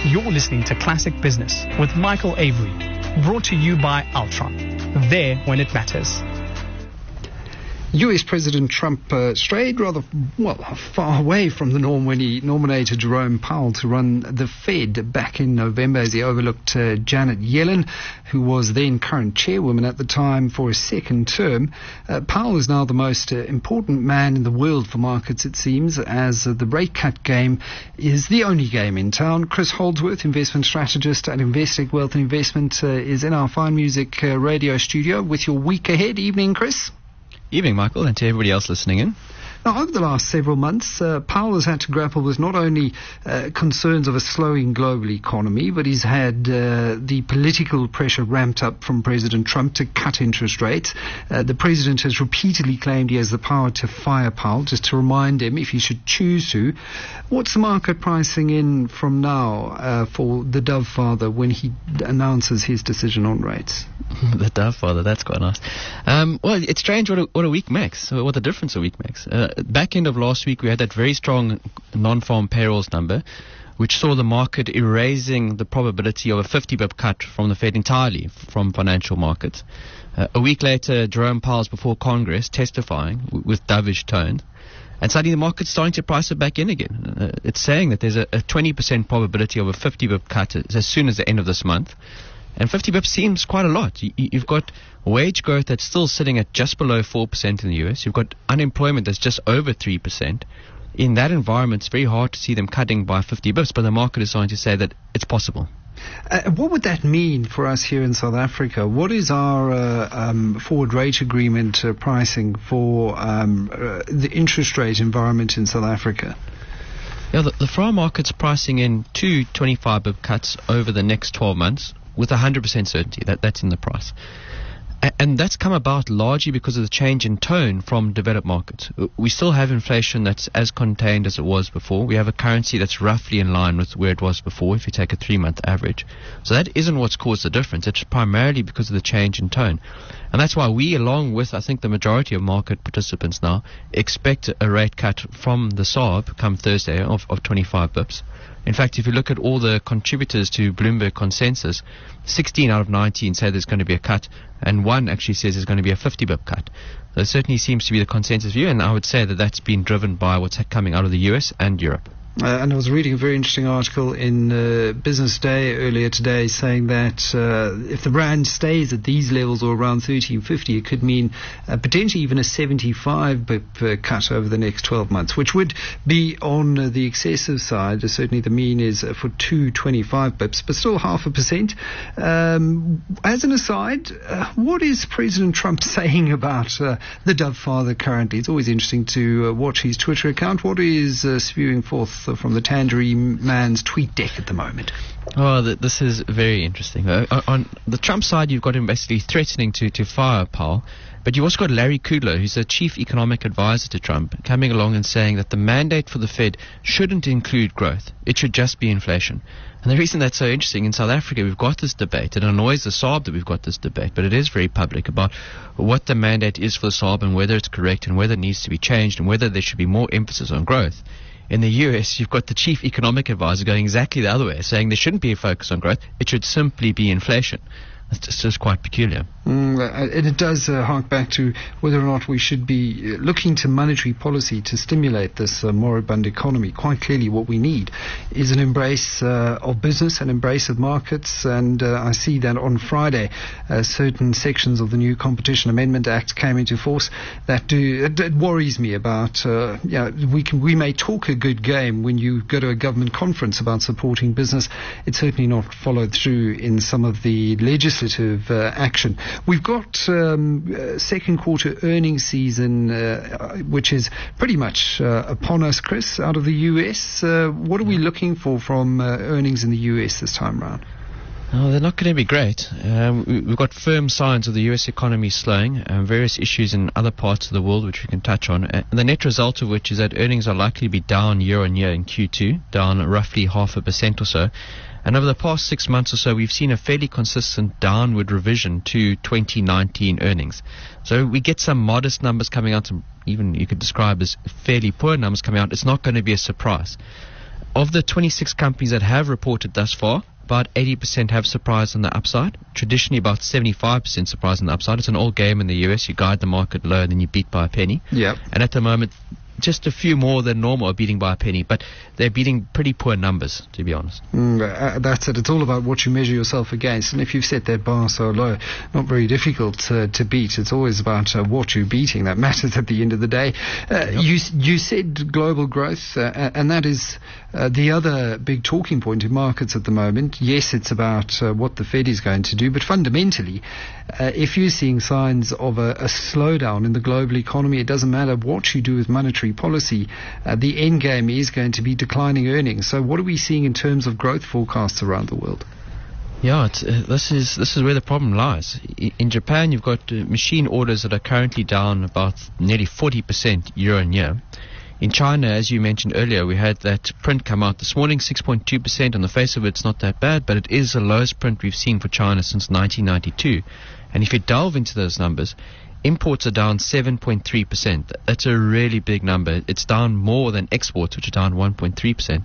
You're listening to Classic Business with Michael Avery, brought to you by Altron. There when it matters. US President Trump strayed rather, far away from the norm when he nominated Jerome Powell to run the Fed back in November as he overlooked Janet Yellen, who was then current chairwoman at the time, for a second term. Powell is now the most important man in the world for markets, it seems, as the rate cut game is the only game in town. Chris Holdsworth, investment strategist at Investec Wealth and Investment, is in our Fine Music radio studio with your week ahead. Evening, Chris. Evening, Michael, and to everybody else listening in. Now, over the last several months, Powell has had to grapple with not only concerns of a slowing global economy, but he's had the political pressure ramped up from President Trump to cut interest rates. The president has repeatedly claimed he has the power to fire Powell, just to remind him if he should choose to. What's the market pricing in from now for the Dove Father when he announces his decision on rates? The Dove Father, that's quite nice. Well, it's strange what a week makes, what the difference a week makes. Back end of last week, we had that very strong non-farm payrolls number, which saw the market erasing the probability of a 50 bip cut from the Fed entirely from financial markets. A week later, Jerome Powell's before Congress testifying with dovish tone, and suddenly the market's starting to price it back in again. It's saying that there's a 20% probability of a 50 bip cut as soon as the end of this month. And 50 bips seems quite a lot. You've got wage growth that's still sitting at just below 4% in the US. You've got unemployment that's just over 3%. In that environment, it's very hard to see them cutting by 50 bips, but the market is starting to say that it's possible. What would that mean for us here in South Africa? What is our forward rate agreement pricing for the interest rate environment in South Africa? Yeah, the FRA market's pricing in 2 25 bip cuts over the next 12 months. With 100% certainty, that's in the price. And that's come about largely because of the change in tone from developed markets. We still have inflation that's as contained as it was before. We have a currency that's roughly in line with where it was before if you take a 3-month average. So that isn't what's caused the difference. It's primarily because of the change in tone. And that's why we, along with, I think, the majority of market participants now, expect a rate cut from the SARB come Thursday of 25 bips. In fact, if you look at all the contributors to Bloomberg consensus, 16 out of 19 say there's going to be a cut, and one actually says there's going to be a 50 bip cut. So it certainly seems to be the consensus view, and I would say that that's been driven by what's coming out of the US and Europe. And I was reading a very interesting article in Business Day earlier today saying that if the rand stays at these levels or around 13.50, it could mean potentially even a 75 bip cut over the next 12 months, which would be on the excessive side. Certainly the mean is for 225 bips, but still 0.5%. As an aside, what is President Trump saying about the Dove Father currently? It's always interesting to watch his Twitter account. What is spewing forth from the Tangerine Man's tweet deck at the moment? Oh, this is very interesting. On the Trump side, you've got him basically threatening to fire Powell, but you've also got Larry Kudlow, who's the chief economic advisor to Trump, coming along and saying that the mandate for the Fed shouldn't include growth. It should just be inflation. And the reason that's so interesting, in South Africa, we've got this debate. It annoys the SARB that we've got this debate, but it is very public about what the mandate is for the SARB and whether it's correct and whether it needs to be changed and whether there should be more emphasis on growth. In the US, you've got the chief economic advisor going exactly the other way, saying there shouldn't be a focus on growth. It should simply be inflation. It's just quite peculiar. And it does hark back to whether or not we should be looking to monetary policy to stimulate this moribund economy. Quite clearly what we need is an embrace of business, an embrace of markets, and I see that on Friday certain sections of the new Competition Amendment Act came into force that worries me about, we may talk a good game when you go to a government conference about supporting business. It's certainly not followed through in some of the legislative action. We've got second quarter earnings season, which is pretty much upon us, Chris, out of the US. What are we looking for from earnings in the US this time around? Oh, they're not going to be great. We've got firm signs of the US economy slowing, various issues in other parts of the world which we can touch on. The net result of which is that earnings are likely to be down year on year in Q2, down roughly 0.5% or so. And over the past 6 months or so, we've seen a fairly consistent downward revision to 2019 earnings. So we get some modest numbers coming out, some even you could describe as fairly poor numbers coming out. It's not going to be a surprise. Of the 26 companies that have reported thus far, about 80% have surprised on the upside. Traditionally, about 75% surprised on the upside. It's an old game in the US. You guide the market low, and then you beat by a penny. Yep. And at the moment, just a few more than normal are beating by a penny, but they're beating pretty poor numbers, to be honest. That's it. It's all about what you measure yourself against. And if you've set that bar so low, not very difficult to beat. It's always about what you're beating that matters at the end of the day. You said global growth, and that is the other big talking point in markets at the moment. Yes, it's about what the Fed is going to do, but fundamentally, if you're seeing signs of a slowdown in the global economy, it doesn't matter what you do with monetary policy, the end game is going to be declining earnings. So what are we seeing in terms of growth forecasts around the world? Yeah, this is where the problem lies. In Japan, you've got machine orders that are currently down about nearly 40% year on year. In China, as you mentioned earlier, we had that print come out this morning, 6.2%. On the face of it, it's not that bad, but it is the lowest print we've seen for China since 1992. And if you delve into those numbers, imports are down 7.3%. That's a really big number. It's down more than exports, which are down 1.3%.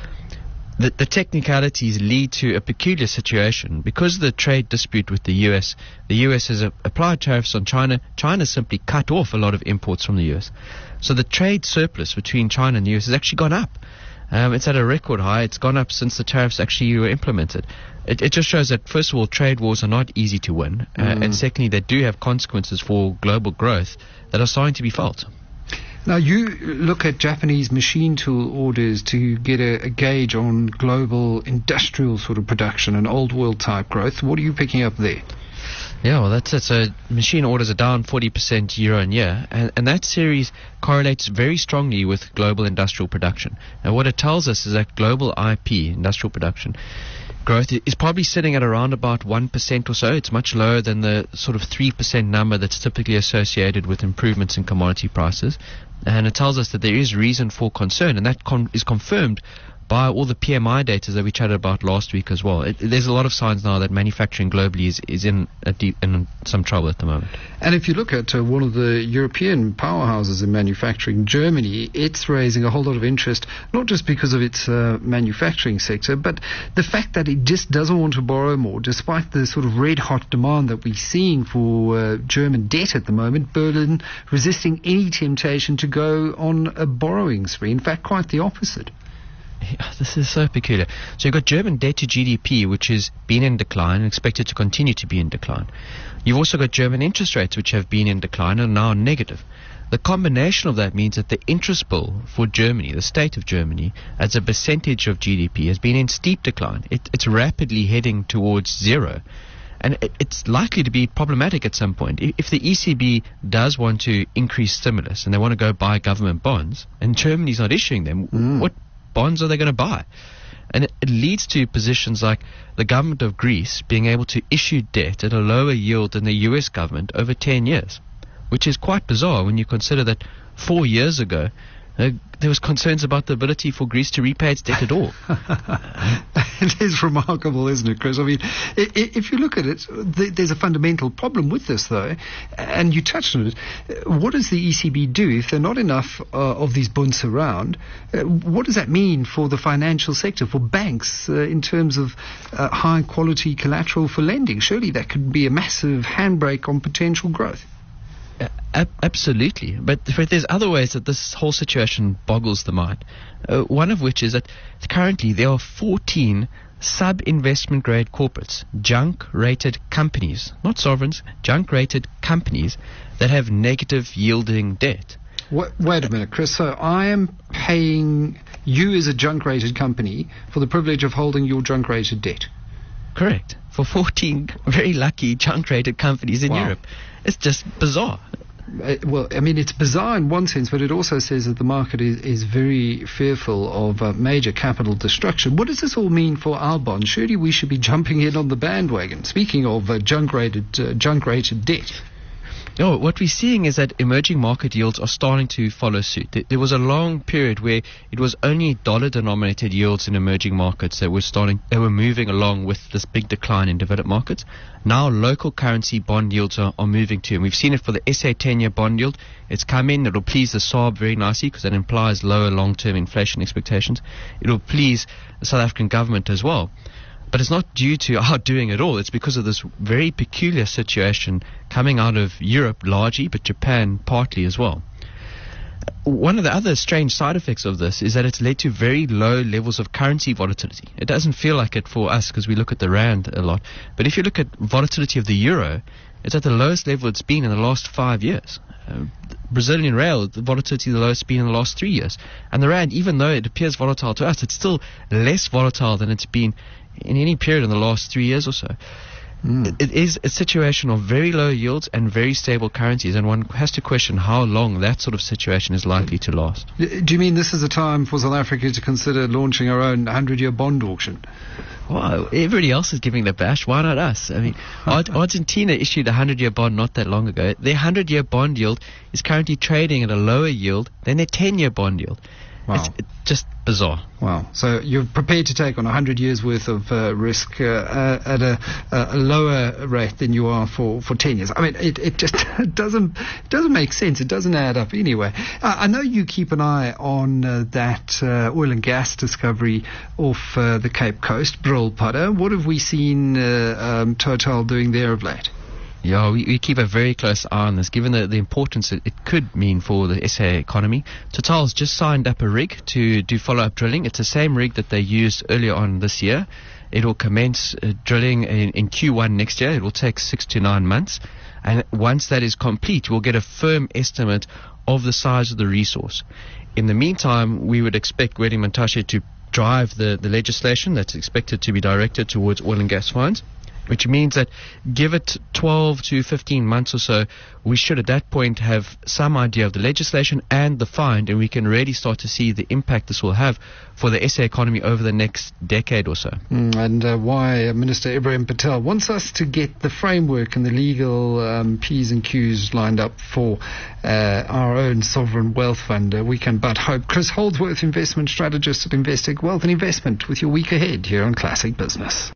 The technicalities lead to a peculiar situation. Because of the trade dispute with the US has applied tariffs on China. China simply cut off a lot of imports from the US. So the trade surplus between China and the US has actually gone up. It's at a record high. It's gone up since the tariffs actually were implemented. It just shows that, first of all, trade wars are not easy to win. And secondly, they do have consequences for global growth that are starting to be felt. Now, you look at Japanese machine tool orders to get a gauge on global industrial sort of production and old world type growth. What are you picking up there? Yeah, well, that's it. So machine orders are down 40% year on year, and that series correlates very strongly with global industrial production. And what it tells us is that global IP, industrial production, growth is probably sitting at around about 1% or so. It's much lower than the sort of 3% number that's typically associated with improvements in commodity prices. And it tells us that there is reason for concern, and that is confirmed by all the PMI data that we chatted about last week as well. There's a lot of signs now that manufacturing globally is in some trouble at the moment. And if you look at one of the European powerhouses in manufacturing, Germany, it's raising a whole lot of interest, not just because of its manufacturing sector, but the fact that it just doesn't want to borrow more, despite the sort of red-hot demand that we're seeing for German debt at the moment. Berlin resisting any temptation to go on a borrowing spree. In fact, quite the opposite. Yeah, this is so peculiar. So you've got German debt to GDP, which has been in decline and expected to continue to be in decline. You've also got German interest rates, which have been in decline and are now negative. The combination of that means that the interest bill for Germany, the state of Germany, as a percentage of GDP, has been in steep decline. It's rapidly heading towards zero. And it's likely to be problematic at some point. If the ECB does want to increase stimulus and they want to go buy government bonds, and Germany's not issuing them, what bonds are they going to buy? And it leads to positions like the government of Greece being able to issue debt at a lower yield than the US government over 10 years, which is quite bizarre when you consider that 4 years ago there was concerns about the ability for Greece to repay its debt at all. It is remarkable, isn't it, Chris? I mean, if you look at it, there's a fundamental problem with this, though, and you touched on it. What does the ECB do if there are not enough of these bunds around? What does that mean for the financial sector, for banks, in terms of high-quality collateral for lending? Surely that could be a massive handbrake on potential growth. Absolutely, but there's other ways that this whole situation boggles the mind. One of which is that currently there are 14 sub-investment grade corporates, junk-rated companies, not sovereigns, junk-rated companies that have negative yielding debt. Wait a minute, Chris. So I am paying you as a junk-rated company for the privilege of holding your junk-rated debt? Correct. For 14 very lucky junk-rated companies in Europe. It's just bizarre. Well, I mean, it's bizarre in one sense, but it also says that the market is very fearful of major capital destruction. What does this all mean for our bonds? Surely we should be jumping in on the bandwagon. Speaking of junk-rated debt. No, what we're seeing is that emerging market yields are starting to follow suit. There was a long period where it was only dollar-denominated yields in emerging markets that were moving along with this big decline in developed markets. Now local currency bond yields are moving too. And we've seen it for the SA 10-year bond yield. It's come in. It'll please the SARB very nicely because that implies lower long-term inflation expectations. It'll please the South African government as well. But it's not due to our doing it all. It's because of this very peculiar situation coming out of Europe largely, but Japan partly as well. One of the other strange side effects of this is that it's led to very low levels of currency volatility. It doesn't feel like it for us because we look at the rand a lot. But if you look at volatility of the euro, it's at the lowest level it's been in the last 5 years. Brazilian real, the volatility the lowest been in the last 3 years. And the rand, even though it appears volatile to us, it's still less volatile than it's been in any period in the last 3 years or so. It is a situation of very low yields and very stable currencies, and one has to question how long that sort of situation is likely to last. Do you mean this is a time for South Africa to consider launching our own 100-year bond auction? Well, everybody else is giving the bash. Why not us? I mean, Argentina issued a 100-year bond not that long ago. Their 100-year bond yield is currently trading at a lower yield than their 10-year bond yield. Wow. It's just bizarre. Wow. So you're prepared to take on 100 years worth of risk at a lower rate than you are for 10 years. I mean, it just doesn't make sense. It doesn't add up anyway. I know you keep an eye on that oil and gas discovery off the Cape Coast, Brulpadda. What have we seen Total doing there of late? Yeah, we keep a very close eye on this, given the importance it could mean for the SA economy. Total's just signed up a rig to do follow-up drilling. It's the same rig that they used earlier on this year. It will commence drilling in Q1 next year. It will take 6 to 9 months. And once that is complete, we'll get a firm estimate of the size of the resource. In the meantime, we would expect Gwede Mantashe to drive the legislation that's expected to be directed towards oil and gas finds, which means that give it 12 to 15 months or so, we should at that point have some idea of the legislation and the find, and we can really start to see the impact this will have for the SA economy over the next decade or so. And why Minister Ibrahim Patel wants us to get the framework and the legal P's and Q's lined up for our own sovereign wealth fund. We can but hope. Chris Holdsworth, investment strategist at Investec Wealth and Investment, with your week ahead here on Classic Business.